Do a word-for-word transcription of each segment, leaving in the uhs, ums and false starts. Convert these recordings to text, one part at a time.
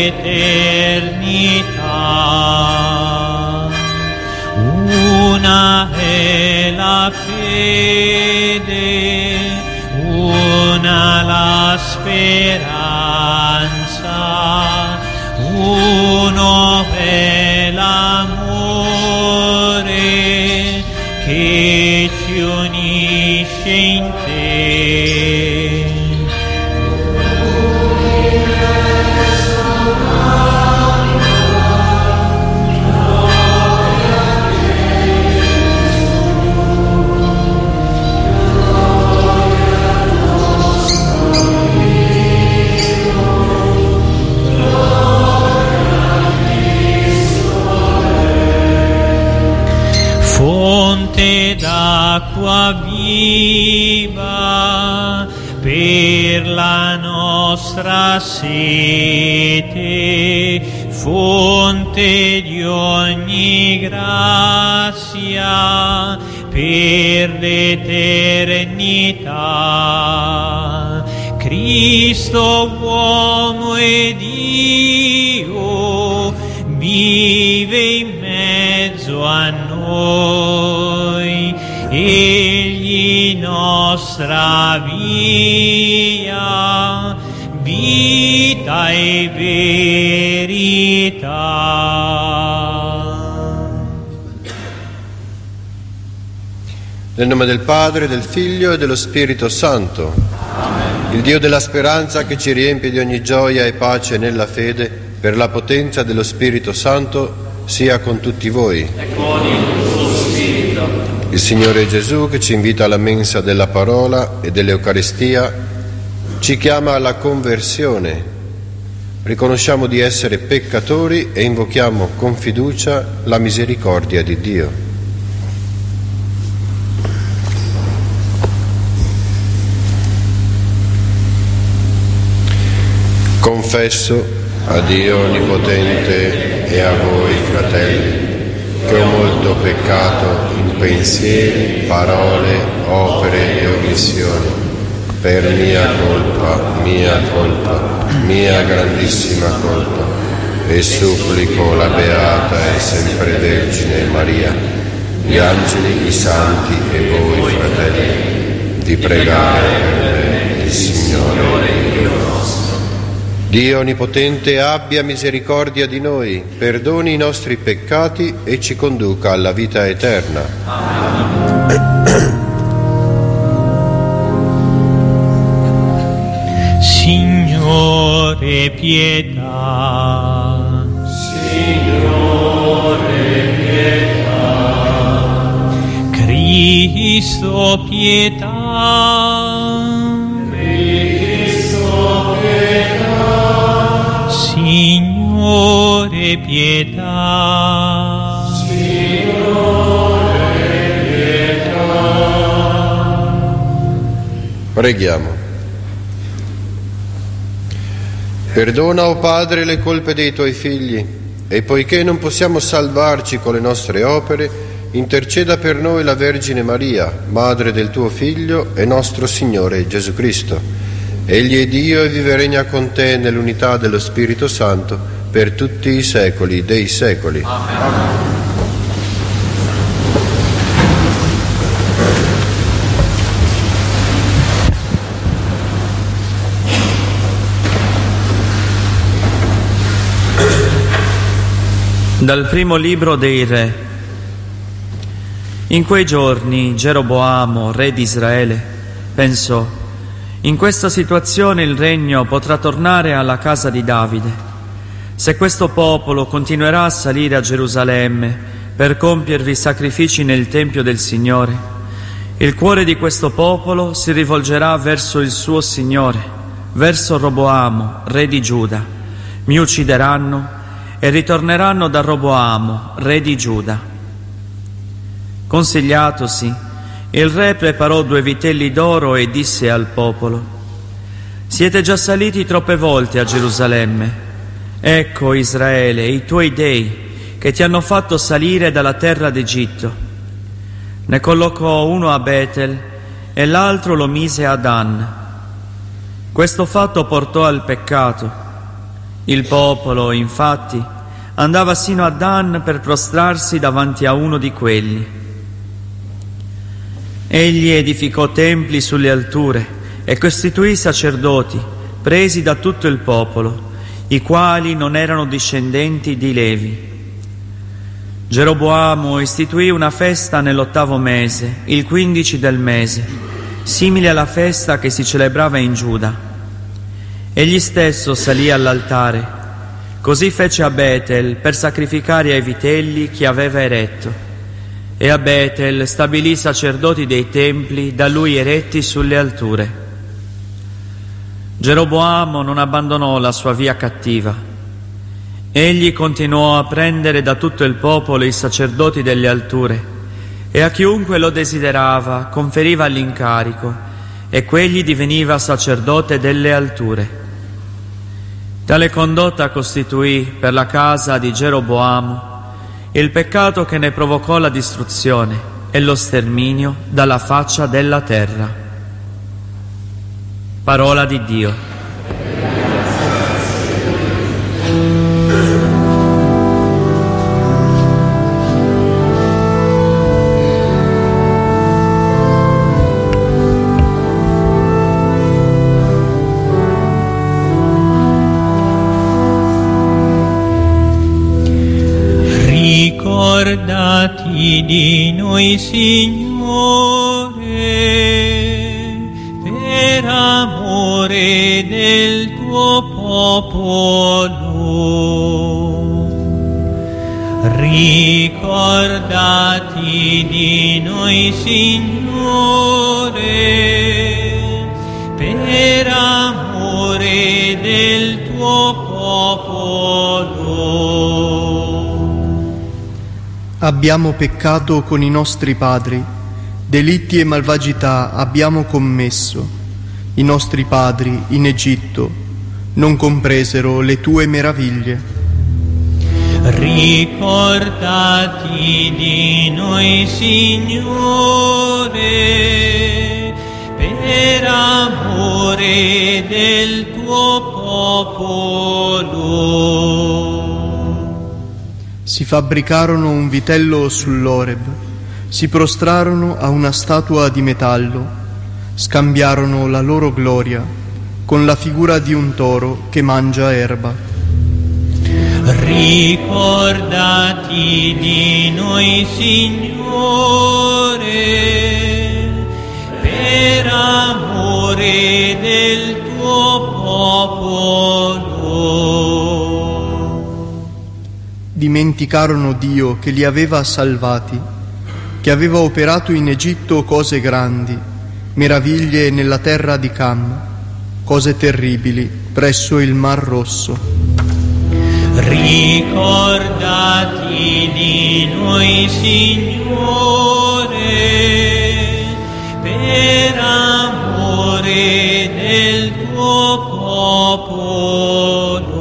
l'eternità. Una è la fede, una la speranza, uno è l'amore che ci unisce in te. Fonte d'acqua viva per la nostra sete, fonte di ogni grazia per l'eternità. Cristo uomo e Dio vive in mezzo a noi, egli nostra via, vita e verità. Nel nome del Padre, del Figlio e dello Spirito Santo. Amen. Il Dio della speranza, che ci riempie di ogni gioia e pace nella fede, per la potenza dello Spirito Santo, sia con tutti voi. E con il tuo spirito. Il Signore Gesù, che ci invita alla mensa della parola e dell'Eucaristia, ci chiama alla conversione. Riconosciamo di essere peccatori e invochiamo con fiducia la misericordia di Dio. Confesso a Dio Onnipotente e a voi, fratelli, che ho molto peccato in pensieri, parole, opere e omissioni, per mia colpa, mia colpa, mia grandissima colpa, e supplico la Beata e sempre Vergine Maria, gli angeli, i santi e voi, fratelli, di pregare per me, il Signore Dio nostro. Dio Onnipotente abbia misericordia di noi, perdoni i nostri peccati e ci conduca alla vita eterna. Signore pietà. Signore pietà. Cristo pietà. Cristo pietà. Signore pietà. Signore pietà. Preghiamo. Perdona, o Padre, le colpe dei tuoi figli, e poiché non possiamo salvarci con le nostre opere, interceda per noi la Vergine Maria, Madre del tuo Figlio e nostro Signore Gesù Cristo. Egli è Dio e vive e regna con te nell'unità dello Spirito Santo per tutti i secoli dei secoli. Amen. Dal primo libro dei Re. In quei giorni Geroboamo, re di Israele, pensò: in questa situazione il regno potrà tornare alla casa di Davide. Se questo popolo continuerà a salire a Gerusalemme per compiervi sacrifici nel Tempio del Signore, il cuore di questo popolo si rivolgerà verso il suo Signore, verso Roboamo, re di Giuda. Mi uccideranno e ritorneranno da Roboamo, re di Giuda. Consigliatosi, il re preparò due vitelli d'oro e disse al popolo: siete già saliti troppe volte a Gerusalemme. Ecco, Israele, i tuoi dei che ti hanno fatto salire dalla terra d'Egitto. Ne collocò uno a Betel e l'altro lo mise a Dan. Questo fatto portò al peccato. Il popolo, infatti, andava sino a Dan per prostrarsi davanti a uno di quelli. Egli edificò templi sulle alture e costituì sacerdoti presi da tutto il popolo, i quali non erano discendenti di Levi. Geroboamo istituì una festa nell'ottavo mese, il quindici del mese, simile alla festa che si celebrava in Giuda. Egli stesso salì all'altare, così fece a Betel per sacrificare ai vitelli che aveva eretto, e a Betel stabilì sacerdoti dei templi da lui eretti sulle alture. Geroboamo non abbandonò la sua via cattiva. Egli continuò a prendere da tutto il popolo i sacerdoti delle alture e a chiunque lo desiderava conferiva l'incarico e quegli diveniva sacerdote delle alture. Tale condotta costituì per la casa di Geroboamo il peccato che ne provocò la distruzione e lo sterminio dalla faccia della terra. Parola di Dio. Ricordati di noi, Signore, per amore del tuo popolo. Ricordati di noi, Signore, per amore del tuo popolo. Abbiamo peccato con i nostri padri, delitti e malvagità abbiamo commesso. I nostri padri in Egitto non compresero le tue meraviglie. Ricordati di noi, Signore, per amore del tuo popolo. Si fabbricarono un vitello sull'Oreb, si prostrarono a una statua di metallo, scambiarono la loro gloria con la figura di un toro che mangia erba. Ricordati di noi, Signore, per amore del tuo popolo. Dimenticarono Dio che li aveva salvati, che aveva operato in Egitto cose grandi, meraviglie nella terra di Cam, cose terribili presso il Mar Rosso. Ricordati di noi, Signore, per amore del tuo popolo.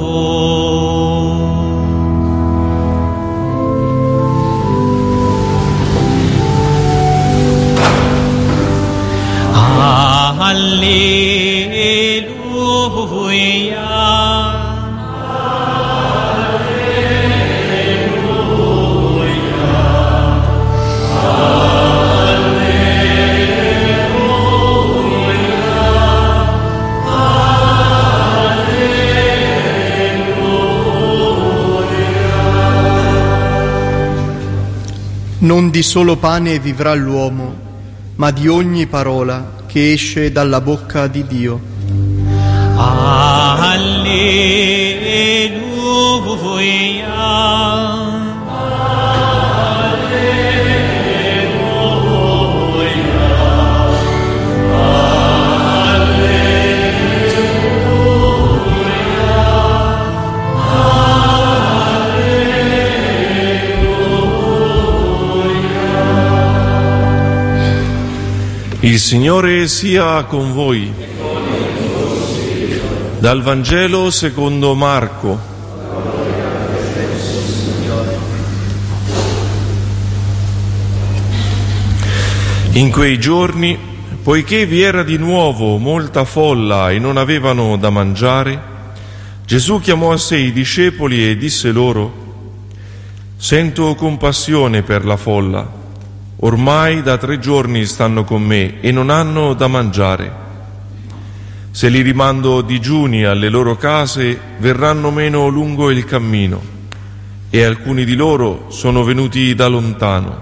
Alleluia. Non di solo pane vivrà l'uomo, ma di ogni parola che esce dalla bocca di Dio. Alleluia. Il Signore sia con voi. Dal Vangelo secondo Marco. In quei giorni, poiché vi era di nuovo molta folla e non avevano da mangiare, Gesù chiamò a sé i discepoli e disse loro: «Sento compassione per la folla. Ormai da tre giorni stanno con me e non hanno da mangiare. Se li rimando digiuni alle loro case, verranno meno lungo il cammino, e alcuni di loro sono venuti da lontano».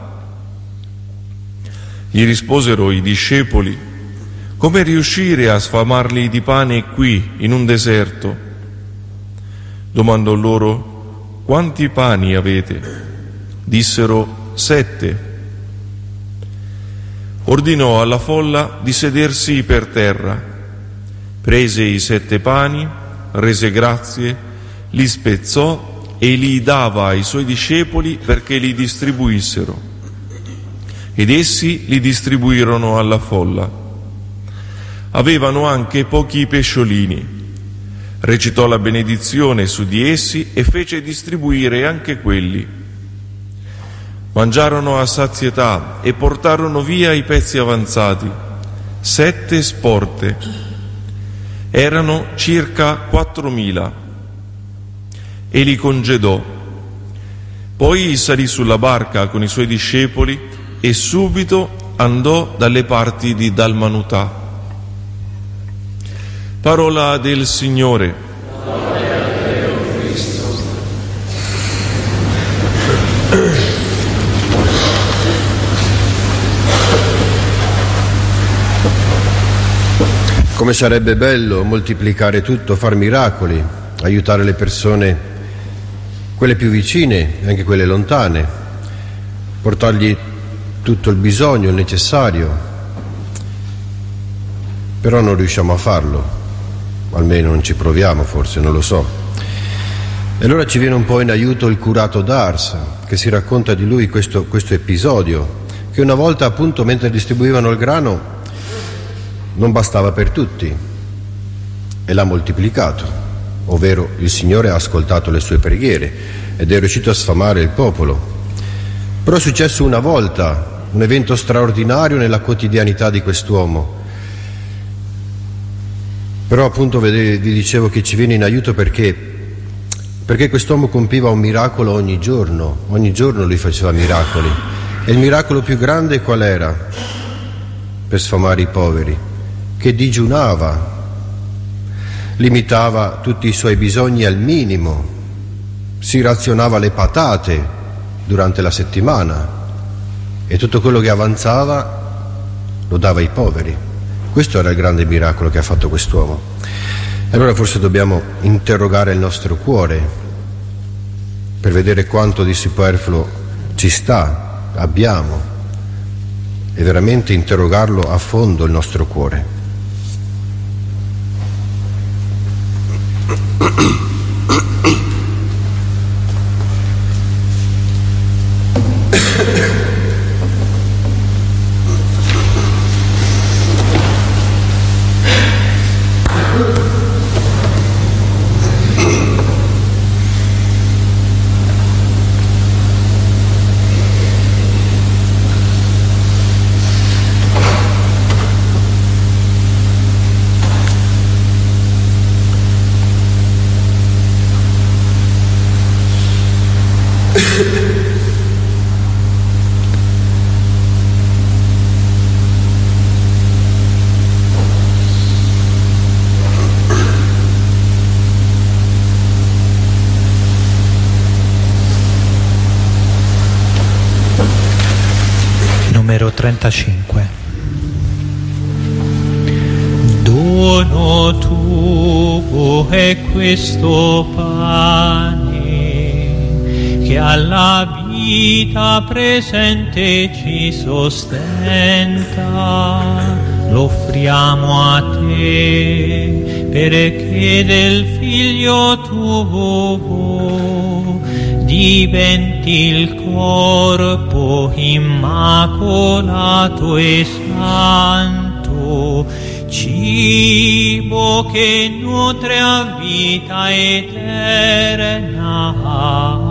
Gli risposero i discepoli: «Come riuscire a sfamarli di pane qui, in un deserto?» Domandò loro: «Quanti pani avete?» Dissero: «Sette». Ordinò alla folla di sedersi per terra. Prese i sette pani, rese grazie, li spezzò e li dava ai suoi discepoli perché li distribuissero. Ed essi li distribuirono alla folla. Avevano anche pochi pesciolini. Recitò la benedizione su di essi e fece distribuire anche quelli. Mangiarono a sazietà e portarono via i pezzi avanzati, sette sporte. Erano circa quattromila. E li congedò. Poi salì sulla barca con i suoi discepoli e subito andò dalle parti di Dalmanutà. Parola del Signore. Come sarebbe bello moltiplicare tutto, far miracoli, aiutare le persone, quelle più vicine e anche quelle lontane, portargli tutto il bisogno, il necessario. Però non riusciamo a farlo. Almeno non ci proviamo, forse, non lo so. E allora ci viene un po' in aiuto il curato d'Ars, che si racconta di lui questo, questo episodio, che una volta appunto mentre distribuivano il grano non bastava per tutti e l'ha moltiplicato, ovvero il Signore ha ascoltato le sue preghiere ed è riuscito a sfamare il popolo. Però è successo una volta, un evento straordinario nella quotidianità di quest'uomo. Però appunto vi dicevo che ci viene in aiuto perché, perché quest'uomo compiva un miracolo ogni giorno, ogni giorno lui faceva miracoli. E il miracolo più grande qual era? Per sfamare i poveri, che digiunava, limitava tutti i suoi bisogni al minimo, si razionava le patate durante la settimana e tutto quello che avanzava lo dava ai poveri. Questo era il grande miracolo che ha fatto quest'uomo. E allora forse dobbiamo interrogare il nostro cuore per vedere quanto di superfluo ci sta, abbiamo, e veramente interrogarlo a fondo il nostro cuore. Numero trentacinque. Dono tuo è questo pane che alla vita presente ci sostenta, lo offriamo a te perché del Figlio tuo diventi il corpo immacolato e santo, cibo che nutre a vita eterna.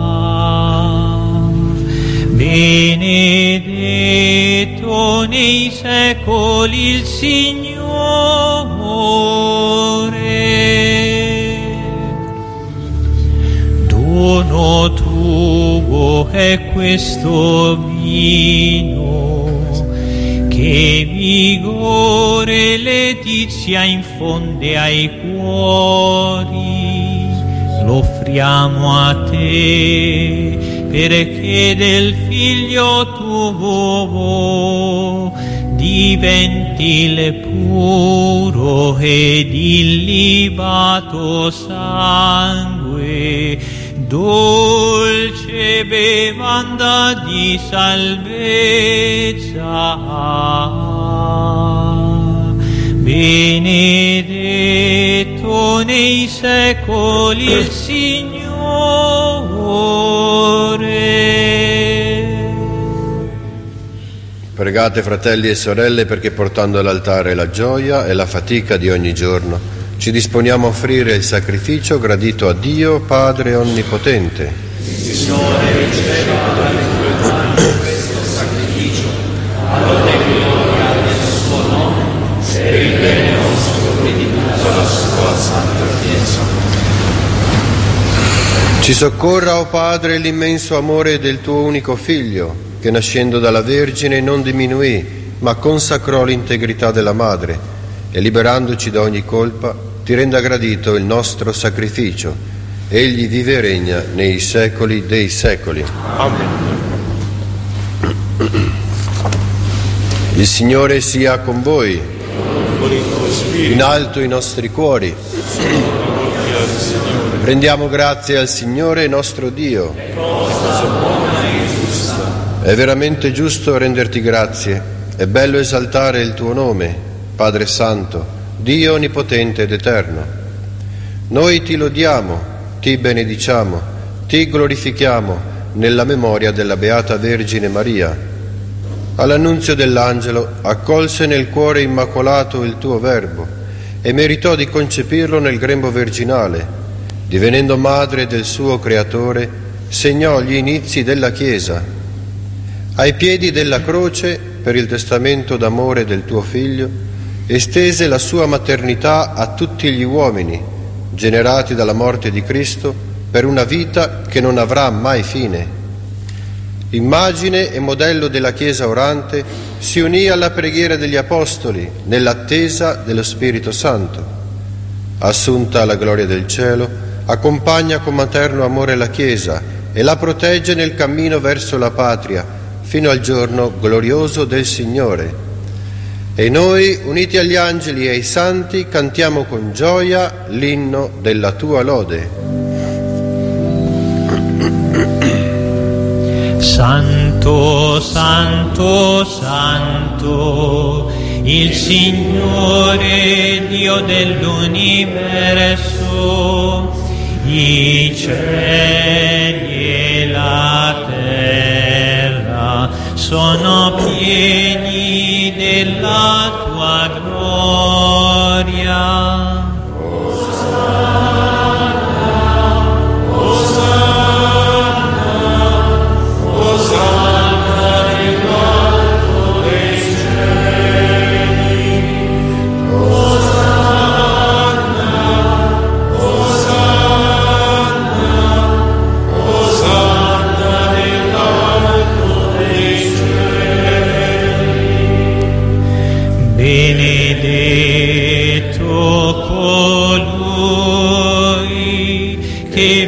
Benedetto nei secoli il Signore. è questo vino che vigore e letizia infonde ai cuori. Lo offriamo a te perché del Figlio tuo diventi il puro ed illibato sangue, dolce bevanda di salvezza. Benedetto nei secoli il Signore. Pregate, fratelli e sorelle, perché portando all'altare la gioia e la fatica di ogni giorno, ci disponiamo a offrire il sacrificio gradito a Dio Padre Onnipotente. Signore, riceva questo sacrificio, all'onore e gloria del suo nome, per il bene nostro e di tutta la sua santa Chiesa. Ci soccorra, o Padre, l'immenso amore del tuo unico Figlio, che nascendo dalla Vergine non diminuì, ma consacrò l'integrità della Madre, e liberandoci da ogni colpa, ti renda gradito il nostro sacrificio. Egli vive e regna nei secoli dei secoli. Amen. Il Signore sia con voi. Con il tuo spirito. In alto i nostri cuori. Rendiamo grazie al Signore nostro Dio. È veramente giusto renderti grazie. È bello esaltare il tuo nome, Padre Santo, Dio onnipotente ed eterno. Noi ti lodiamo, ti benediciamo, ti glorifichiamo nella memoria della Beata Vergine Maria. All'annunzio dell'angelo accolse nel cuore immacolato il tuo Verbo e meritò di concepirlo nel grembo virginale. Divenendo madre del suo Creatore, segnò gli inizi della Chiesa. Ai piedi della croce, per il testamento d'amore del tuo Figlio, estese la sua maternità a tutti gli uomini, generati dalla morte di Cristo per una vita che non avrà mai fine. Immagine e modello della Chiesa orante, si unì alla preghiera degli Apostoli nell'attesa dello Spirito Santo. Assunta alla gloria del cielo, accompagna con materno amore la Chiesa e la protegge nel cammino verso la patria, fino al giorno glorioso del Signore. E noi, uniti agli angeli e ai santi, cantiamo con gioia l'inno della tua lode. Santo, santo, santo, il Signore Dio dell'universo, i cieli e la terra sono pieni della tua gloria. Benedetto colui che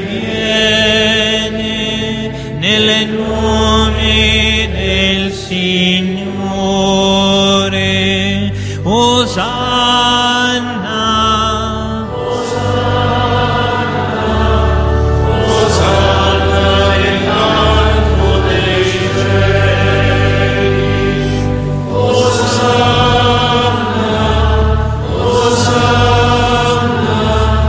viene nel nome del Signore. Osanna, Osanna nell'alto dei cieli, Osanna, Osanna,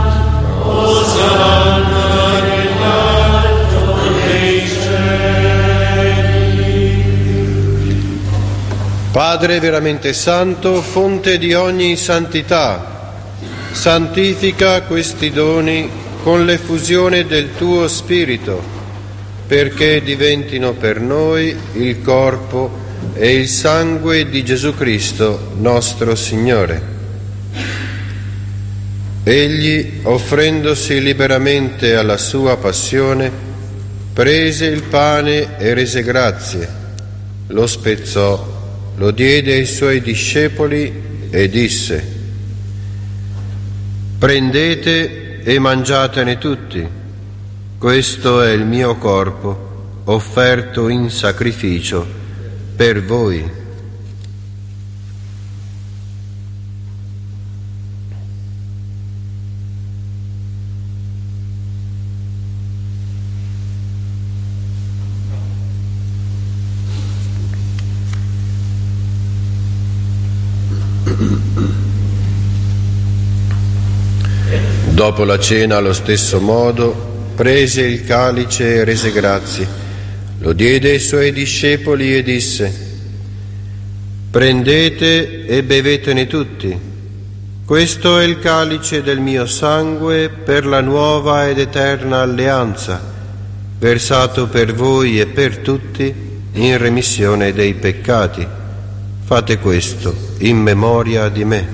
Osanna nell'alto dei cieli. Padre veramente santo, fonte di ogni santità, santifica questi doni con l'effusione del tuo Spirito, perché diventino per noi il corpo e il sangue di Gesù Cristo, nostro Signore. Egli, offrendosi liberamente alla sua passione, prese il pane e rese grazie, lo spezzò, lo diede ai suoi discepoli e disse: prendete e mangiatene tutti, questo è il mio corpo offerto in sacrificio per voi. Dopo la cena, allo stesso modo, prese il calice e rese grazie, lo diede ai suoi discepoli e disse: prendete e bevetene tutti, questo è il calice del mio sangue per la nuova ed eterna alleanza, versato per voi e per tutti in remissione dei peccati. Fate questo in memoria di me.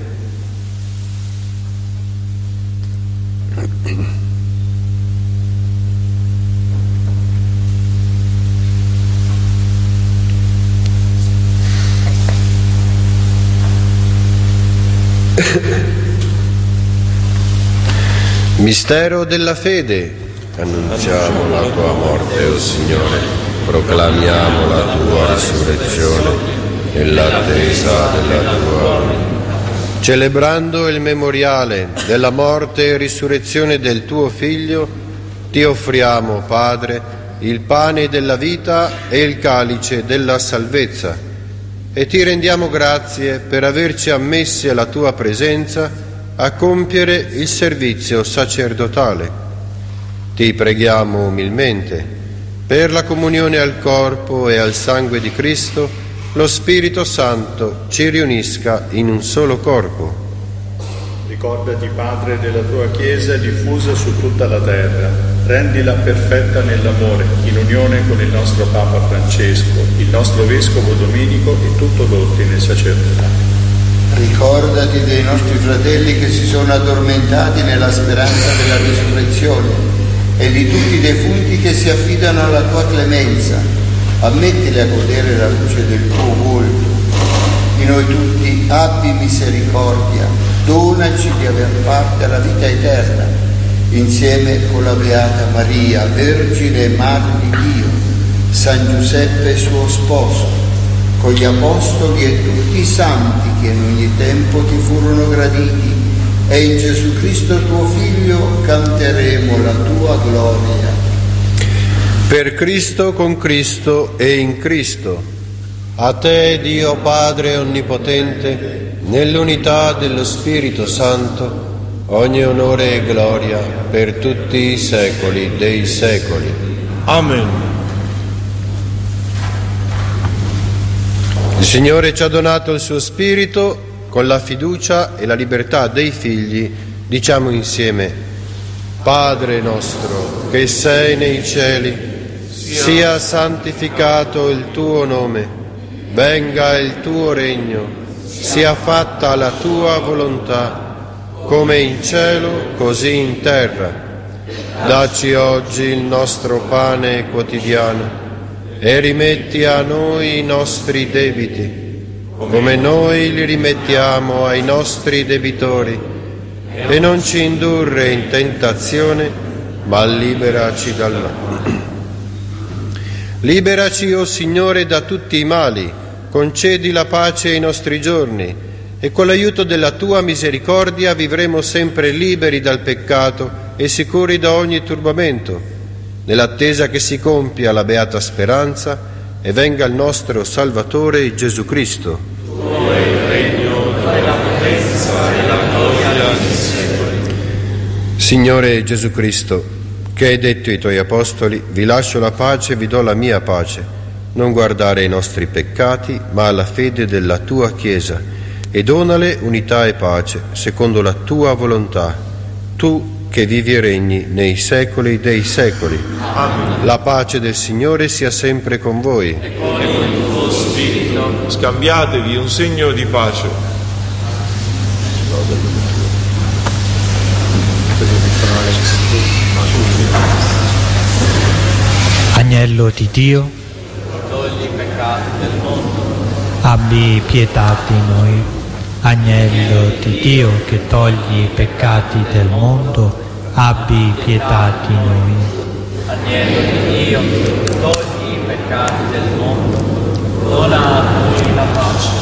Mistero della fede. Annunziamo la tua morte, o Signore, proclamiamo la tua risurrezione nell'attesa della tua venita. Celebrando il memoriale della morte e risurrezione del tuo Figlio, ti offriamo, Padre, il pane della vita e il calice della salvezza, e ti rendiamo grazie per averci ammessi alla tua presenza a compiere il servizio sacerdotale. Ti preghiamo umilmente, per la comunione al corpo e al sangue di Cristo, lo Spirito Santo ci riunisca in un solo corpo. Ricordati, Padre, della tua Chiesa diffusa su tutta la terra, rendila perfetta nell'amore, in unione con il nostro Papa Francesco, il nostro Vescovo Domenico e tutto l'ordine sacerdotale. Ricordati dei nostri fratelli che si sono addormentati nella speranza della risurrezione e di tutti i defunti che si affidano alla tua clemenza. Ammettili a godere la luce del tuo volto. Di noi tutti abbi misericordia, donaci di aver parte alla vita eterna, insieme con la Beata Maria, Vergine e Madre di Dio, San Giuseppe suo sposo, con gli Apostoli e tutti i santi che in ogni tempo ti furono graditi, e in Gesù Cristo tuo Figlio canteremo la tua gloria. Per Cristo, con Cristo e in Cristo, a te, Dio Padre Onnipotente, nell'unità dello Spirito Santo, ogni onore e gloria per tutti i secoli dei secoli. Amen. Il Signore ci ha donato il suo Spirito. Con la fiducia e la libertà dei figli diciamo insieme: Padre nostro che sei nei cieli, sia santificato il tuo nome, venga il tuo regno, sia fatta la tua volontà, come in cielo così in terra. Dacci oggi il nostro pane quotidiano e rimetti a noi i nostri debiti, come noi li rimettiamo ai nostri debitori, e non ci indurre in tentazione, ma liberaci dal male. Liberaci, o Signore, da tutti i mali, concedi la pace ai nostri giorni, e con l'aiuto della tua misericordia vivremo sempre liberi dal peccato e sicuri da ogni turbamento, nell'attesa che si compia la beata speranza e venga il nostro Salvatore Gesù Cristo. Tuo è il regno, la potenza e la gloria nei secoli. Signore Gesù Cristo, che hai detto ai tuoi apostoli: vi lascio la pace e vi do la mia pace, non guardare ai nostri peccati, ma alla fede della tua Chiesa, e donale unità e pace, secondo la tua volontà, tu che vivi e regni nei secoli dei secoli. Amen. La pace del Signore sia sempre con voi. E con il tuo spirito. Scambiatevi un segno di pace. Agnello di Dio, togli i peccati del mondo. abbi pietà di noi. Agnello di Dio che togli i peccati del mondo, abbi pietà di noi. Agnello di Dio, togli i peccati del mondo, dona a noi la pace.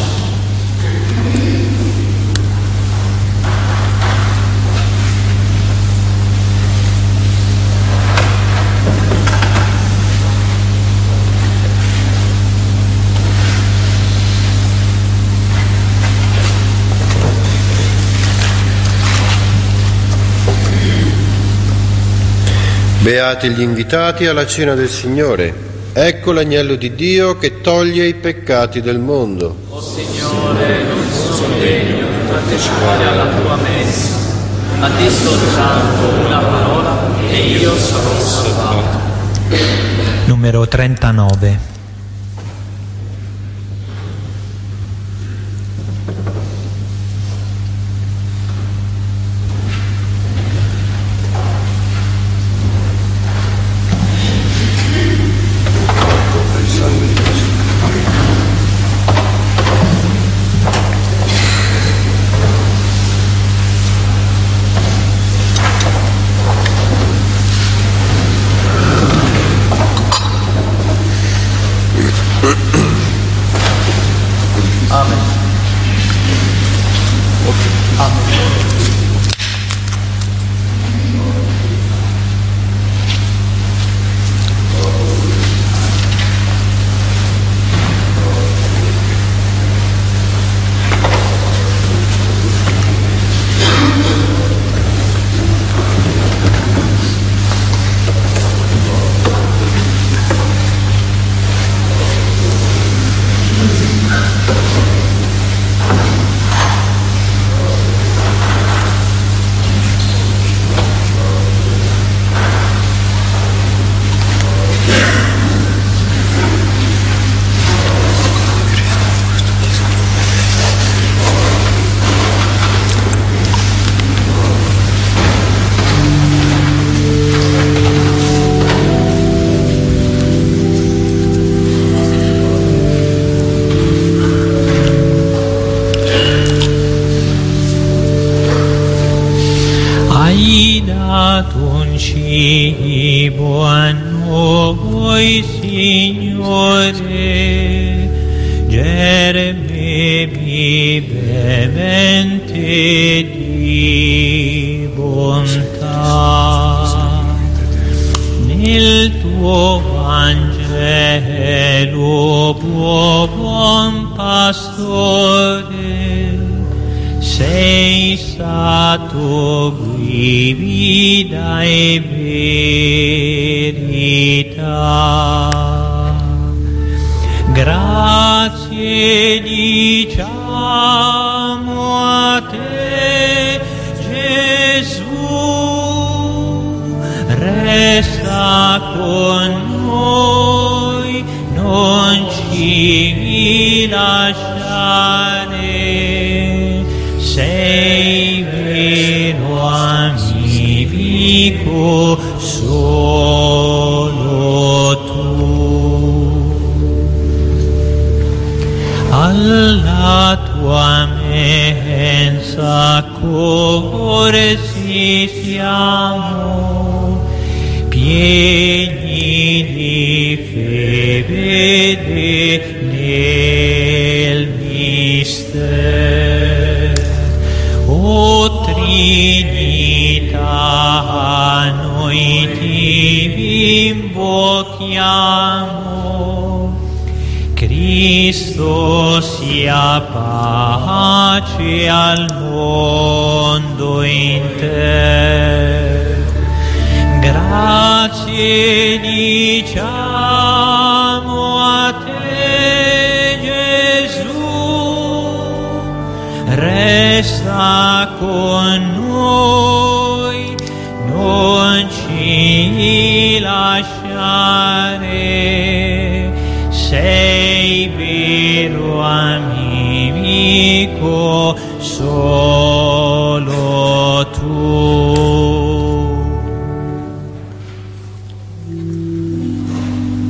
Beati gli invitati alla cena del Signore. Ecco l'agnello di Dio che toglie i peccati del mondo. O Signore, non sono degno di partecipare alla tua messa, ma di soltanto una parola e io sarò salvato. Numero trentanove. cibo a noi, Signore, germe vivente di bontà. Nel tuo Vangelo, buon pastore, sei stato guida e verità. Grazie diciamo a te, Gesù, resta con noi, non ci lasciare, sei vero amico solo tu. Alla tua mensa corsi siamo, pieni di fede nel mistero. O Trinità, noi ti invochiamo, Cristo sia pace al mondo intero. Grazie diciamo a te, Gesù, resta con noi, non ci lasciare, sei vero amico solo tu.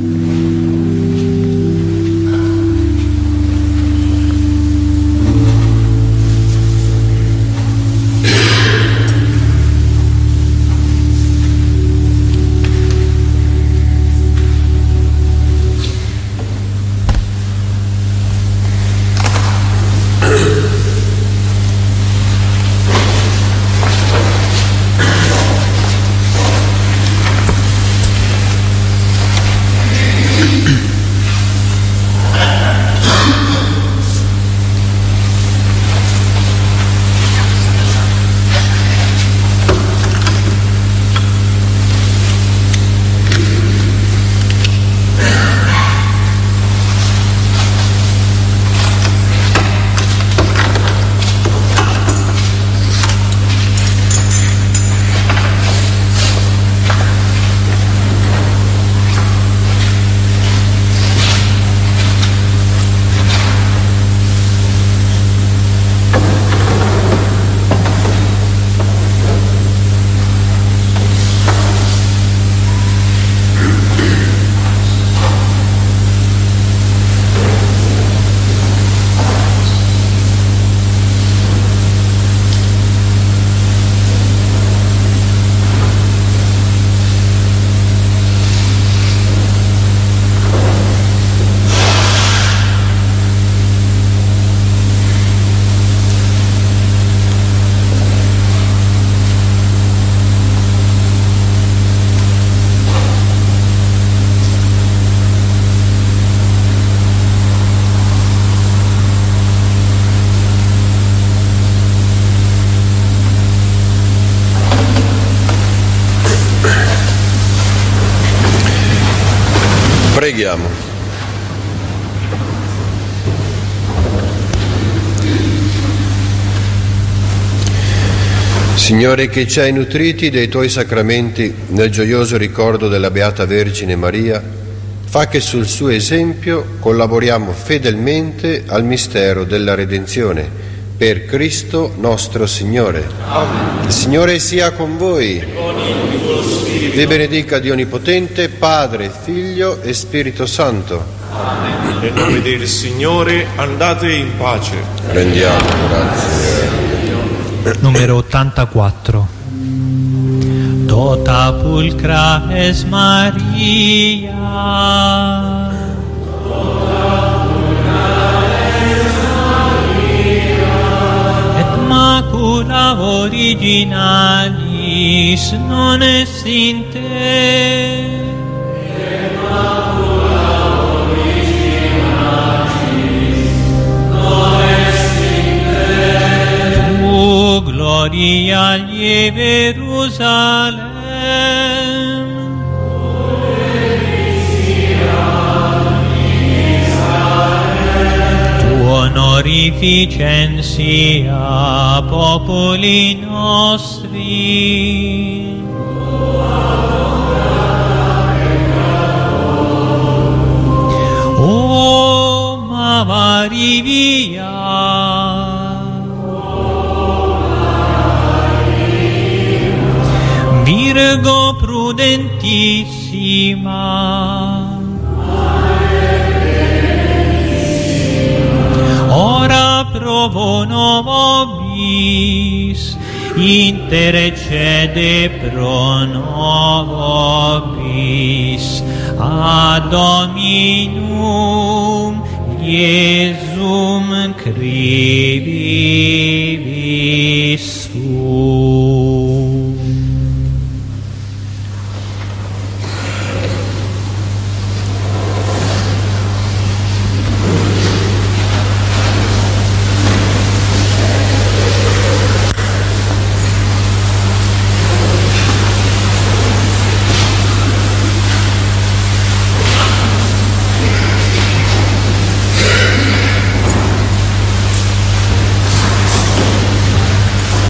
Preghiamo. Signore, che ci hai nutriti dei tuoi sacramenti nel gioioso ricordo della Beata Vergine Maria, fa che sul suo esempio collaboriamo fedelmente al mistero della redenzione, per Cristo nostro Signore. Amen. Il Signore sia con voi. E con il tuo spirito. Vi benedica Dio Onnipotente, Padre, Figlio e Spirito Santo. Amen. Nel nome del Signore andate in pace. Rendiamo grazie. Numero ottantaquattro. Tota pulcra es Maria, et macula originalis non est in te. Gloria lieve Jerusalem, tu honorificentia populi nostri, o Maria, Virgo prudentissima, ora pro bono vobis, intercede pro nobis, ad Dominum Iesum Christum.